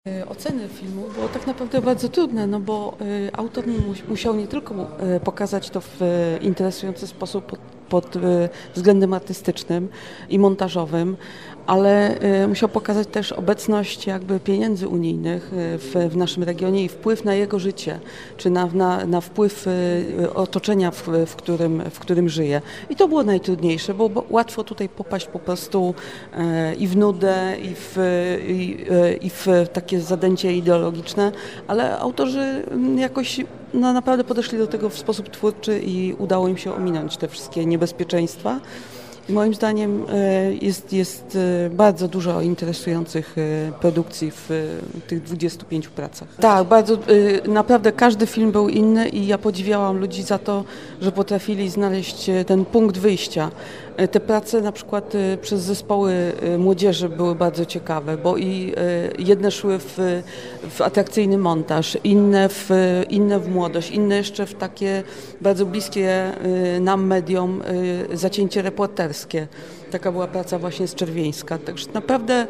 Oceny filmu było tak naprawdę bardzo trudne, no bo autor musiał nie tylko pokazać to w interesujący sposób pod względem artystycznym i montażowym, ale musiał pokazać też obecność jakby pieniędzy unijnych w naszym regionie i wpływ na jego życie, czy na wpływ otoczenia, w którym żyje. I to było najtrudniejsze, bo łatwo tutaj popaść po prostu i w nudę, i w takie zadęcie ideologiczne, ale autorzy jakoś naprawdę podeszli do tego w sposób twórczy i udało im się ominąć te wszystkie niebezpieczeństwa. I moim zdaniem jest bardzo dużo interesujących produkcji w tych 25 pracach. Tak, bardzo, naprawdę każdy film był inny i ja podziwiałam ludzi za to, że potrafili znaleźć ten punkt wyjścia. Te prace na przykład przez zespoły młodzieży były bardzo ciekawe, bo i jedne szły w atrakcyjny montaż, inne w młodość, inne jeszcze w takie bardzo bliskie nam mediom zacięcie reporterskie. Taka była praca właśnie z Czerwieńska. Także naprawdę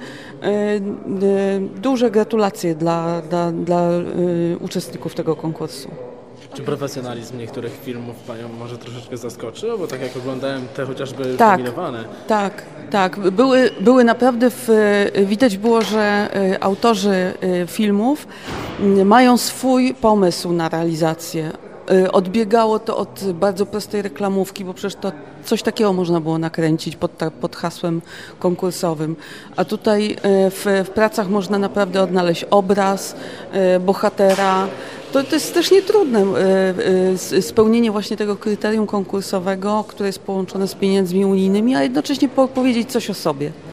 duże gratulacje dla uczestników tego konkursu. Czy profesjonalizm niektórych filmów Panią może troszeczkę zaskoczył? Bo tak jak oglądałem te chociażby Tak, nominowane. Tak. Były naprawdę, widać było, że autorzy filmów mają swój pomysł na realizację. Odbiegało to od bardzo prostej reklamówki, bo przecież to coś takiego można było nakręcić pod hasłem konkursowym. A tutaj w pracach można naprawdę odnaleźć obraz, bohatera. To jest też nietrudne spełnienie właśnie tego kryterium konkursowego, które jest połączone z pieniędzmi unijnymi, a jednocześnie powiedzieć coś o sobie.